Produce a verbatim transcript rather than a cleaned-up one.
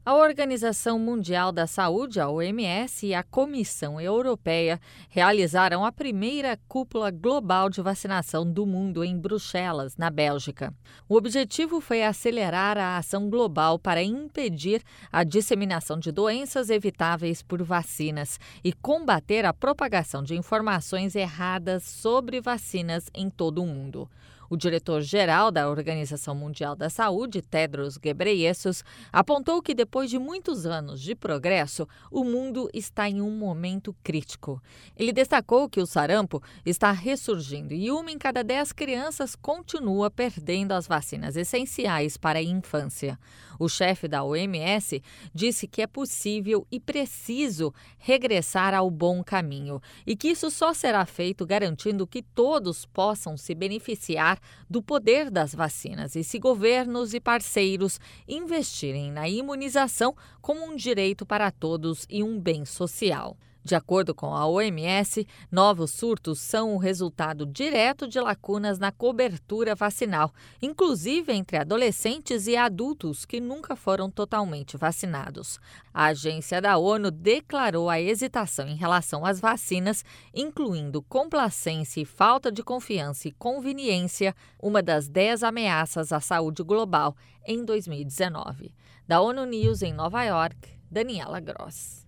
A Organização Mundial da Saúde, a O M S, e a Comissão Europeia realizaram a primeira cúpula global de vacinação do mundo em Bruxelas, na Bélgica. O objetivo foi acelerar a ação global para impedir a disseminação de doenças evitáveis por vacinas e combater a propagação de informações erradas sobre vacinas em todo o mundo. O diretor-geral da Organização Mundial da Saúde, Tedros Ghebreyesus, apontou que depois de muitos anos de progresso, o mundo está em um momento crítico. Ele destacou que o sarampo está ressurgindo e uma em cada dez crianças continua perdendo as vacinas essenciais para a infância. O chefe da O M S disse que é possível e preciso regressar ao bom caminho e que isso só será feito garantindo que todos possam se beneficiar do poder das vacinas e se governos e parceiros investirem na imunização como um direito para todos e um bem social. De acordo com a O M S, novos surtos são o resultado direto de lacunas na cobertura vacinal, inclusive entre adolescentes e adultos que nunca foram totalmente vacinados. A agência da ONU declarou a hesitação em relação às vacinas, incluindo complacência e falta de confiança e conveniência, uma das dez ameaças à saúde global em dois mil e dezenove. Da ONU News em Nova York, Daniela Gross.